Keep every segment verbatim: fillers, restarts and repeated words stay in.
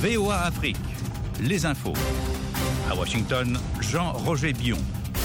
V O A Afrique, les infos. À Washington, Jean-Roger Billon.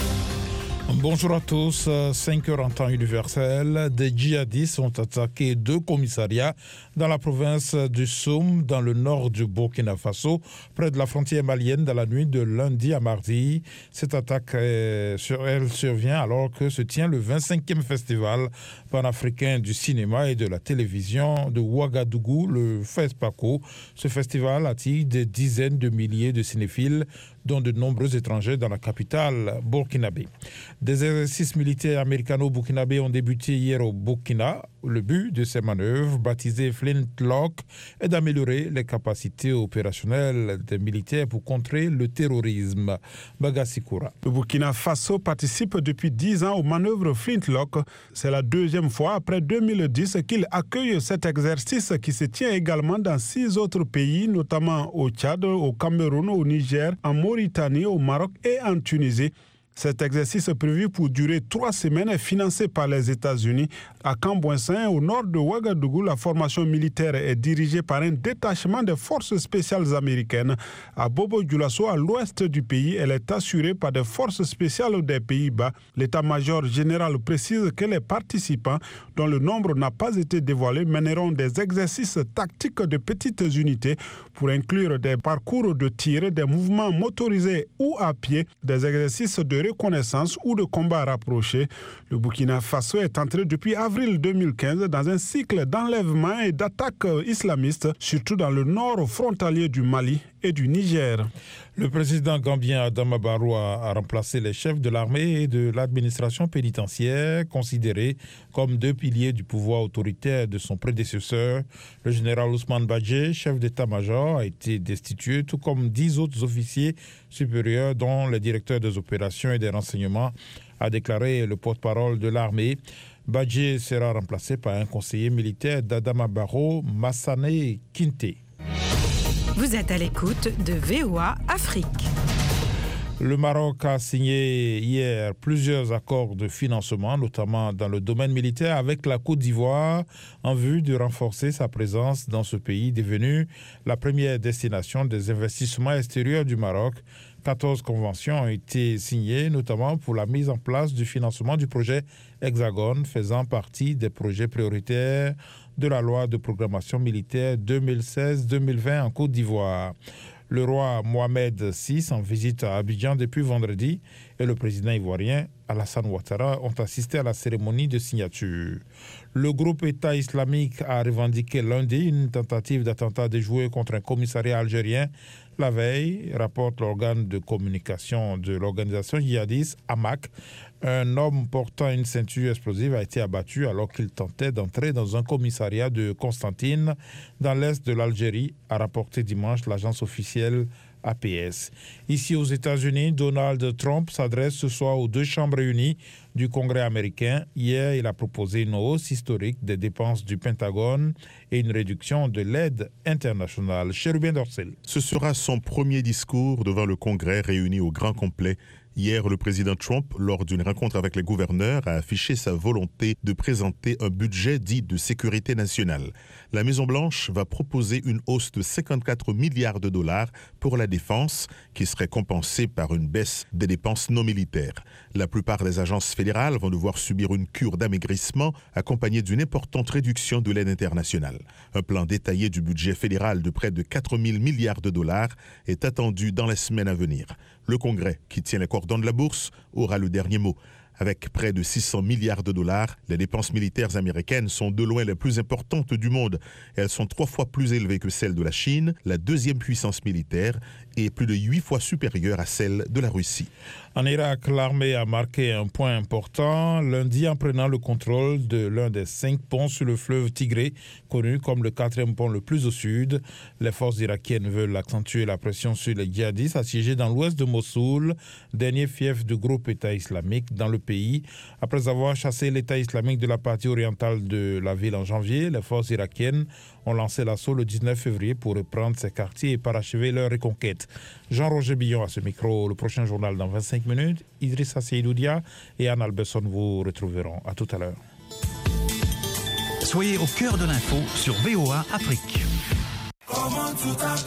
Bonjour à tous. cinq heures en temps universel. Des djihadistes ont attaqué deux commissariats dans la province du Soum, dans le nord du Burkina Faso, près de la frontière malienne, dans la nuit de lundi à mardi. Cette attaque, euh, sur, elle survient alors que se tient le vingt-cinquième festival panafricain du cinéma et de la télévision de Ouagadougou, le FESPACO. Ce festival attire des dizaines de milliers de cinéphiles, dont de nombreux étrangers dans la capitale burkinabé. Des exercices militaires américano-burkinabés ont débuté hier au Burkina. Le but de ces manœuvres, baptisées Flintlock, est d'améliorer les capacités opérationnelles des militaires pour contrer le terrorisme. Bagasikoura. Le Burkina Faso participe depuis dix ans aux manœuvres Flintlock. C'est la deuxième fois après deux mille dix qu'il accueille cet exercice qui se tient également dans six autres pays, notamment au Tchad, au Cameroun, au Niger, en Mauritanie, au Maroc et en Tunisie. Cet exercice prévu pour durer trois semaines est financé par les États-Unis. À Camboinsin, au nord de Ouagadougou, la formation militaire est dirigée par un détachement des forces spéciales américaines. À Bobo-Dioulasso, à l'ouest du pays, elle est assurée par des forces spéciales des Pays-Bas. L'état-major général précise que les participants, dont le nombre n'a pas été dévoilé, mèneront des exercices tactiques de petites unités pour inclure des parcours de tir, des mouvements motorisés ou à pied, des exercices de reconnaissance ou de combat rapproché. Le Burkina Faso est entré depuis avril deux mille quinze dans un cycle d'enlèvement et d'attaques islamistes, surtout dans le nord frontalier du Mali et du Niger. Le président gambien Adama Barrow a remplacé les chefs de l'armée et de l'administration pénitentiaire, considérés comme deux piliers du pouvoir autoritaire de son prédécesseur. Le général Ousmane Badji, chef d'état-major, a été destitué, tout comme dix autres officiers supérieurs, dont le directeur des opérations et des renseignements, a déclaré le porte-parole de l'armée. Badji sera remplacé par un conseiller militaire d'Adama Barrow, Massane Kinte. Vous êtes à l'écoute de V O A Afrique. Le Maroc a signé hier plusieurs accords de financement, notamment dans le domaine militaire, avec la Côte d'Ivoire, en vue de renforcer sa présence dans ce pays devenu la première destination des investissements extérieurs du Maroc. quatorze conventions ont été signées, notamment pour la mise en place du financement du projet Hexagone, faisant partie des projets prioritaires de la loi de programmation militaire deux mille seize deux mille vingt en Côte d'Ivoire. Le roi Mohamed six, en visite à Abidjan depuis vendredi, et le président ivoirien Alassane Ouattara ont assisté à la cérémonie de signature. Le groupe État islamique a revendiqué lundi une tentative d'attentat déjoué contre un commissariat algérien la veille, rapporte l'organe de communication de l'organisation djihadiste Hamak. Un homme portant une ceinture explosive a été abattu alors qu'il tentait d'entrer dans un commissariat de Constantine, dans l'est de l'Algérie, a rapporté dimanche l'agence officielle A P S. Ici aux États-Unis, Donald Trump s'adresse ce soir aux deux chambres réunies du Congrès américain. Hier, il a proposé une hausse historique des dépenses du Pentagone et une réduction de l'aide internationale. Chérubin Dorcel. Ce sera son premier discours devant le Congrès réuni au grand complet. Hier, le président Trump, lors d'une rencontre avec les gouverneurs, a affiché sa volonté de présenter un budget dit de sécurité nationale. La Maison-Blanche va proposer une hausse de cinquante-quatre milliards de dollars pour la défense, qui serait compensée par une baisse des dépenses non militaires. La plupart des agences fédérales vont devoir subir une cure d'amaigrissement accompagnée d'une importante réduction de l'aide internationale. Un plan détaillé du budget fédéral de près de quatre mille milliards de dollars est attendu dans les semaines à venir. Le Congrès, qui tient les cordons de la bourse, aura le dernier mot. Avec près de six cents milliards de dollars, les dépenses militaires américaines sont de loin les plus importantes du monde. Elles sont trois fois plus élevées que celles de la Chine, la deuxième puissance militaire, et plus de huit fois supérieures à celles de la Russie. En Irak, l'armée a marqué un point important lundi en prenant le contrôle de l'un des cinq ponts sur le fleuve Tigré, connu comme le quatrième pont le plus au sud. Les forces irakiennes veulent accentuer la pression sur les djihadistes assiégés dans l'ouest de Mossoul, dernier fief du groupe État islamique dans le pays. Après avoir chassé l'État islamique de la partie orientale de la ville en janvier, les forces irakiennes ont lancé l'assaut le dix-neuf février pour reprendre ces quartiers et parachever leur reconquête. Jean-Roger Billon à ce micro. Le prochain journal dans vingt-cinq minutes. Idrissa Seydoudia et Anne Albesson vous retrouveront. À tout à l'heure. Soyez au cœur de l'info sur V O A Afrique.